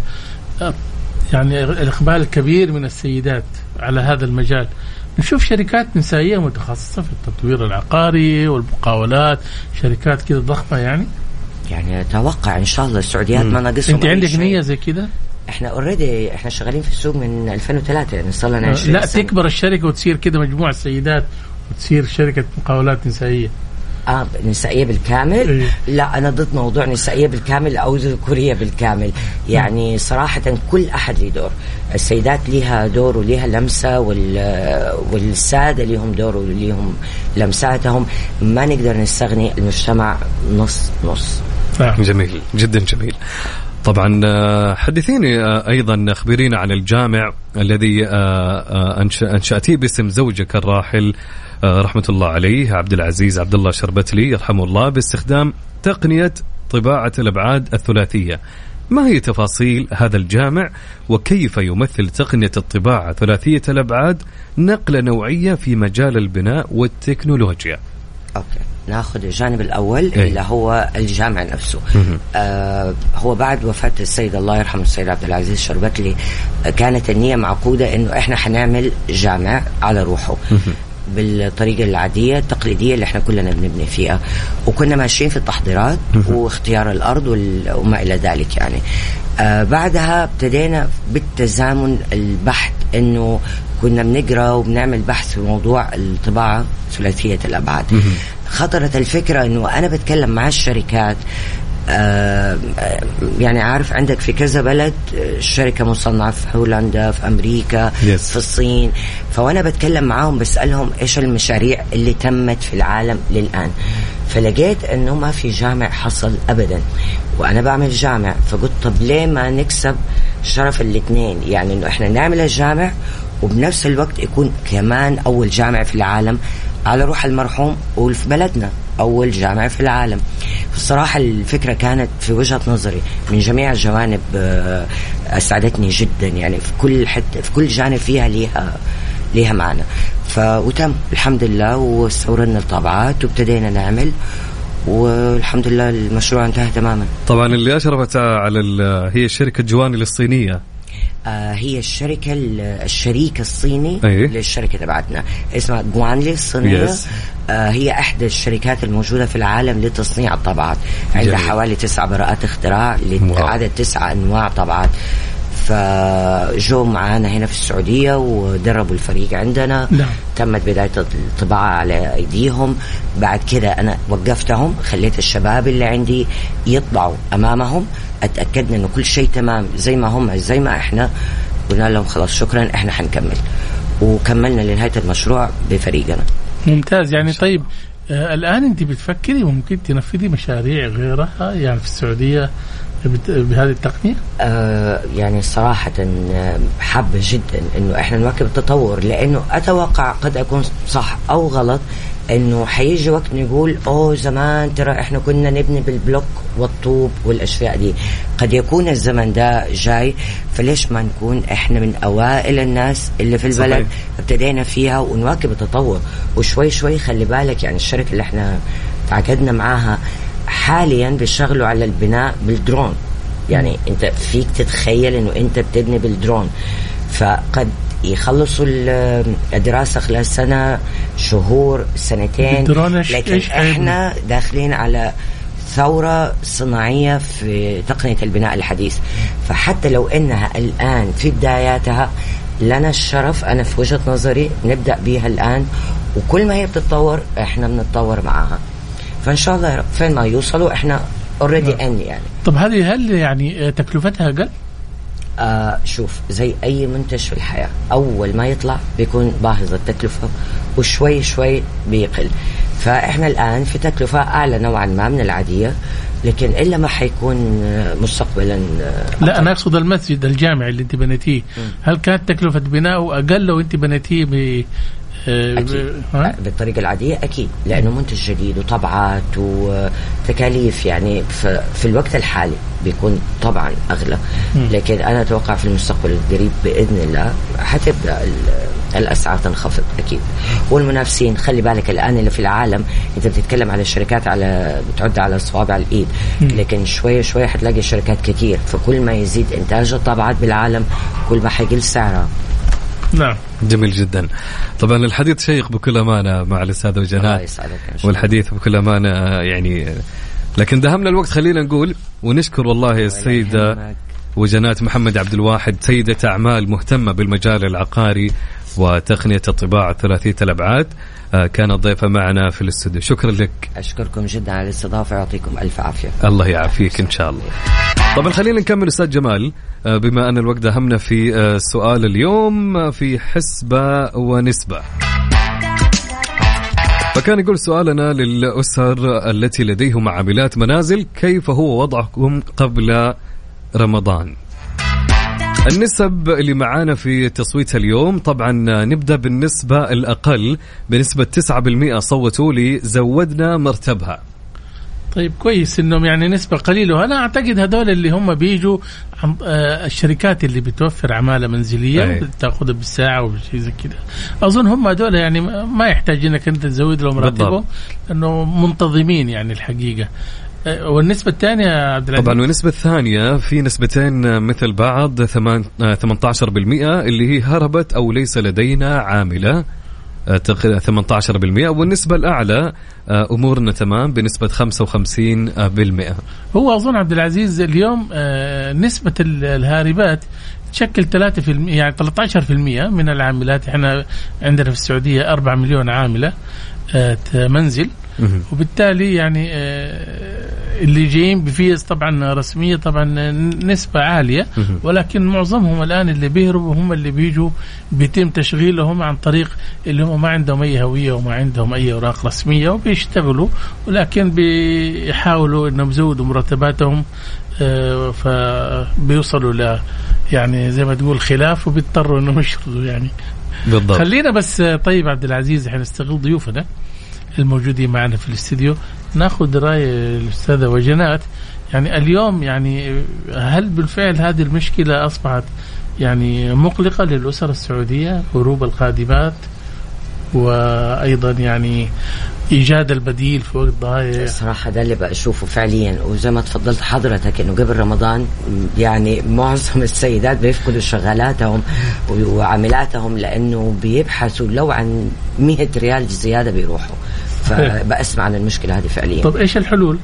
D: يعني الإقبال الكبير من السيدات على هذا المجال نشوف شركات نسائية متخصصة في التطوير العقاري والمقاولات، شركات كده ضخمة؟ يعني
L: أتوقع إن شاء الله السعوديات ما ناقصهم.
D: أنت عندك نية زي كده؟
L: احنا اوريدي احنا شغالين في السوق من 2003، يعني صار لنا 20
D: لا سنة. تكبر الشركة وتصير كده مجموعة سيدات وتصير شركة مقاولات نسائية.
L: نسائية بالكامل؟ إيه؟ لا أنا ضد موضوع نسائية بالكامل أو ذكورية بالكامل. يعني صراحة كل أحد له دور. السيدات ليها دور وليها لمسة، والسادة ليهم دور وليهم لمساتهم. ما نقدر نستغني المجتمع نص نص.
E: جميل جدا جميل. طبعا حدثيني أيضا أخبرينا عن الجامع الذي أنشأتيه باسم زوجك الراحل رحمة الله عليه عبد العزيز عبد الله شربتلي يرحمه الله، باستخدام تقنية طباعة الأبعاد الثلاثية. ما هي تفاصيل هذا الجامع وكيف يمثل تقنية الطباعة ثلاثية الأبعاد نقلة نوعية في مجال البناء والتكنولوجيا؟
L: أوكي، ناخذ الجانب الأول اللي هو الجامع نفسه. هو بعد وفاة السيد الله يرحمه السيد عبد العزيز شربتلي كانت النية معقودة إنه إحنا حنعمل جامع على روحه بالطريقة العادية التقليدية اللي احنا كلنا بنبني فيها، وكنا ماشيين في التحضيرات واختيار الأرض وما إلى ذلك. يعني بعدها ابتدينا بالتزامن البحث، إنه كنا بنقرأ وبنعمل بحث في موضوع الطباعة ثلاثية الأبعاد. خطرت الفكرة إنه أنا بتكلم مع الشركات، يعني عارف عندك في كذا بلد شركة مصنعة في هولندا، في أمريكا، في الصين. فوانا بتكلم معاهم بسألهم إيش المشاريع اللي تمت في العالم للآن، فلقيت إنه ما في جامع حصل أبدا وأنا بعمل جامع. فقلت طب ليه ما نكسب شرف الاثنين، يعني إنه إحنا نعمل الجامع وبنفس الوقت يكون كمان أول جامع في العالم على روح المرحوم، وفي بلدنا أول جامع في العالم. الصراحة الفكرة كانت في وجهة نظري من جميع الجوانب أسعدتني جدا، يعني في كل حتة في كل جانب فيها ليها معنى. وتم الحمد لله، واستوردنا الطابعات وابتدينا نعمل، والحمد لله المشروع انتهى تماما.
E: طبعا اللي أشرفت على هي شركة جوانل الصينية.
L: هي الشريك الصيني للشركة تبعتنا اسمها جوانلي الصينية. هي إحدى الشركات الموجودة في العالم لتصنيع الطابعات، عندها حوالي 9 براءات اختراع لعدد 9 أنواع طابعات. فجو معانا هنا في السعودية ودربوا الفريق عندنا. تمت بداية الطباعة على أيديهم. بعد كده أنا وقفتهم، خليت الشباب اللي عندي يطبعوا أمامهم، أتأكدنا إنه كل شيء تمام زي ما هم زي ما إحنا. قلنا لهم خلاص شكرا إحنا حنكمل، وكملنا لنهاية المشروع بفريقنا.
D: ممتاز. يعني طيب الآن أنت بتفكري ممكن تنفذي مشاريع غيرها يعني في السعودية بهذه التقنية؟
L: يعني صراحة حابة جدا إنه إحنا نواكب التطور، لأنه أتوقع قد أكون صح أو غلط إنه حيجي وقت نقول زمان ترى إحنا كنا نبني بالبلوك والطوب والأشياء دي. قد يكون الزمن ده جاي، فليش ما نكون إحنا من أوائل الناس اللي في البلد صحيح. ابتدينا فيها ونواكب التطور وشوي شوي. خلي بالك يعني الشركة اللي إحنا تعاقدنا معاها حاليا بيشتغلوا على البناء بالدرون. يعني انت فيك تتخيل انه انت بتبني بالدرون، فقد يخلصوا الدراسة خلال سنة، شهور، سنتين، لكن احنا داخلين على ثورة صناعية في تقنية البناء الحديث. فحتى لو انها الآن في بداياتها، لنا الشرف أنا في وجهة نظري نبدأ بيها الآن، وكل ما هي بتتطور احنا بنتطور معاها. فإن شاء الله فين ما يوصلوا احنا already end يعني.
D: طب هذه هل يعني تكلفتها أقل؟
L: شوف، زي أي منتج في الحياة أول ما يطلع بيكون باهظ التكلفة وشوي شوي بيقل. فإحنا الآن في تكلفة أعلى نوعا ما من العادية، لكن إلا ما حيكون مستقبلا.
D: لا أنا أقصد المسجد الجامعي اللي أنت بنيتيه، هل كانت تكلفة بناءه أقل لو أنت بنيتيه
L: أكيد بالطريقة العادية؟ أكيد، لأنه منتج جديد وطبعات وتكاليف، يعني في الوقت الحالي بيكون طبعا أغلى. لكن أنا أتوقع في المستقبل القريب بإذن الله حتبدأ الأسعار تنخفض أكيد. والمنافسين خلي بالك الآن اللي في العالم، أنت بتتكلم على الشركات على بتعد على صوابع الإيد، لكن شوية شوية حتلاقي شركات كتير. فكل ما يزيد إنتاج الطبعات بالعالم كل ما حيقل سعرها.
E: نعم جميل جدا. طبعا الحديث شيق بكل أمانة مع الأستاذة وجنات، والحديث بكل أمانة يعني، لكن دهمنا الوقت. خلينا نقول ونشكر والله السيدة وجنات محمد عبد الواحد، سيدة أعمال مهتمة بالمجال العقاري وتقنية الطباعة ثلاثية الأبعاد، كانت ضيفة معنا في الاستوديو. شكرا لك.
L: أشكركم جدا على الاستضافة، يعطيكم ألف عافية.
E: الله يعافيك إن شاء الله. طبعا خلينا نكمل أستاذ جمال، بما أن الوقت همنا في سؤال اليوم في حسبة ونسبة. فكان يقول سؤالنا للأسر التي لديهم عاملات منازل، كيف هو وضعكم قبل رمضان؟ النسب اللي معانا في تصويت اليوم، طبعا نبدأ بالنسبة الأقل بنسبة 9% صوتوا لي زودنا مرتبها.
D: طيب كويس انهم يعني نسبة قليلة. وأنا أعتقد هذول اللي هم بيجوا عن الشركات اللي بتوفر عمالة منزلية تأخذها بالساعة وشيء زي كده. أظن هم هذول يعني ما يحتاج انك انت تزود لهم راتبهم، لأنه منتظمين يعني الحقيقة. والنسبة الثانية عبد العزيز؟
E: طبعا والنسبة الثانية في نسبتين مثل بعض، 18% اللي هي هربت أو ليس لدينا عاملة 18%، والنسبة الأعلى أمورنا تمام بنسبة 55%.
D: هو أظن عبد العزيز اليوم نسبة الهاربات تشكل 3% يعني 13% من العاملات. احنا عندنا في السعودية 4 مليون عاملة منزل، وبالتالي يعني اللي جايين بفيز طبعا رسمية طبعا نسبة عالية، ولكن معظمهم الآن اللي بيهربوا هم اللي بيجوا بيتم تشغيلهم عن طريق اللي هم ما عندهم أي هوية وما عندهم أي أوراق رسمية وبيشتغلوا، ولكن بيحاولوا إنهم يزودوا مرتباتهم، فبيوصلوا ل يعني زي ما تقول خلاف، وبيضطروا إنهم يشردوا يعني بالضبط. خلينا بس طيب عبد العزيز حنستغل ضيوفنا الموجودين معنا في الاستديو، ناخذ رأي الأستاذة وجنات. يعني اليوم يعني هل بالفعل هذه المشكلة أصبحت يعني مقلقة للأسر السعودية، هروب الخادمات، وأيضا يعني إيجاد البديل في وقت ضايع؟
L: صراحة ده اللي بشوفه فعليا، وزي ما تفضلت حضرتك إنه قبل رمضان يعني معظم السيدات بيفقدوا شغالاتهم وعاملاتهم، لأنه بيبحثوا لو عن 100 ريال زيادة بيروحوا. فبأسمع عن المشكلة هذه فعليا.
D: طب إيش الحلول؟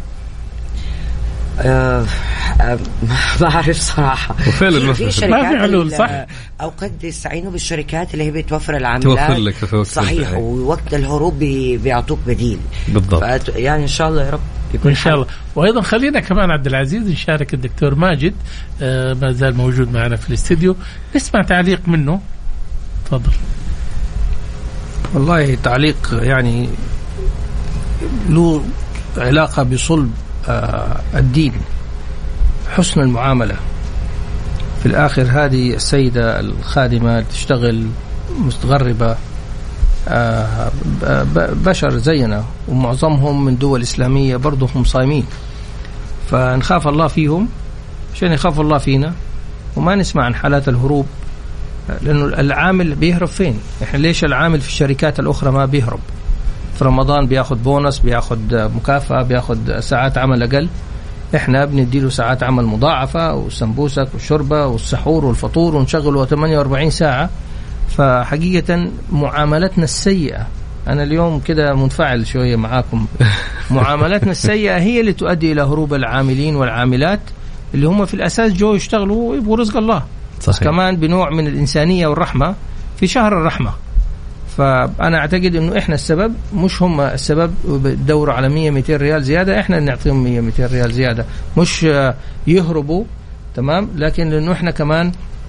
L: ما أعرف صراحة.
E: وفعلا
L: في شركات
D: ما في حلول صح،
L: أو قد يستعينوا بالشركات اللي هي بتوفر العملات صحيح، ووقت الهروب بيعطوك بديل بالضبط. يعني إن شاء الله يا رب يكون
D: إن شاء الله. وأيضا خلينا كمان عبد العزيز نشارك الدكتور ماجد، ما زال موجود معنا في الاستديو، نسمع تعليق منه. تفضل.
K: والله تعليق يعني له علاقة بصلب الدين. حسن المعاملة. في الآخر هذه السيدة الخادمة تشتغل متغربة، بشر زينا ومعظمهم من دول إسلامية برضو هم صايمين، فنخاف الله فيهم عشان يخاف الله فينا وما نسمع عن حالات الهروب، لأنه العامل بيهرب فين؟ إحنا ليش العامل في الشركات الأخرى ما بيهرب؟ في رمضان بياخد بونص، بياخد مكافأة، بياخد ساعات عمل أقل، إحنا بنديله ساعات عمل مضاعفة والسمبوسك والشربة والسحور والفطور ونشغله 48 ساعة. فحقيقة معاملتنا السيئة، أنا اليوم كده منفعل شوية معاكم، معاملتنا السيئة هي اللي تؤدي إلى هروب العاملين والعاملات اللي هم في الأساس جو يشتغلوا ويبغوا رزق الله. صحيح. كمان بنوع من الإنسانية والرحمة في شهر الرحمة. فأنا أعتقد إنه إحنا السبب، مش هم السبب بدوروا على 100-200 ريال زيادة، إحنا نعطيهم 100-200 ريال زيادة، مش يهربوا. تمام. لكن لأنه إحنا كمان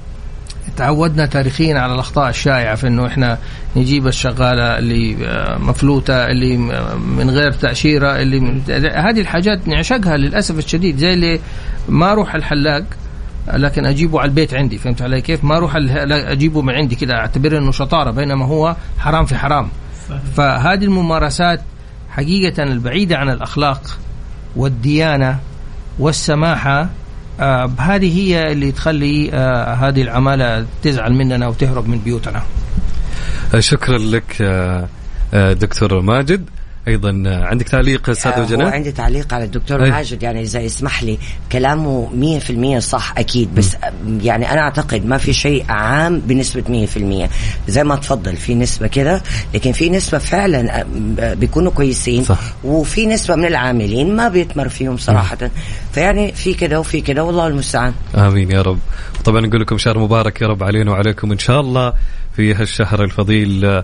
K: تعودنا تاريخيا على الأخطاء الشائعة في إنه إحنا نجيب الشغالة اللي مفلوتة، اللي من غير تأشيرة، اللي هذه الحاجات نعشقها للأسف الشديد. زي اللي ما أروح الحلاق لكن أجيبه على البيت عندي، فهمت علي كيف؟ ما أروح أجيبه من عندي كده أعتبر إنه شطارة، بينما هو حرام في حرام. فهذه الممارسات حقيقة البعيدة عن الأخلاق والديانة والسماحة، هذه هي اللي تخلي هذه العمالة تزعل مننا وتهرب من بيوتنا.
E: شكرا لك دكتور ماجد. أيضا عندك تعليق أستاذ وجنات؟
L: عندي تعليق على الدكتور ماجد، يعني إذا يسمح لي، كلامه 100% صح أكيد، بس يعني أنا أعتقد ما في شيء عام بنسبة 100%. زي ما تفضل في نسبة كده، لكن في نسبة فعلا بيكونوا كويسين، صح. وفي نسبة من العاملين ما بيتمر فيهم صراحة. فيعني في كده وفي كده، والله المستعان.
E: آمين يا رب. طبعا نقول لكم شهر مبارك يا رب علينا وعليكم إن شاء الله في هالشهر الفضيل.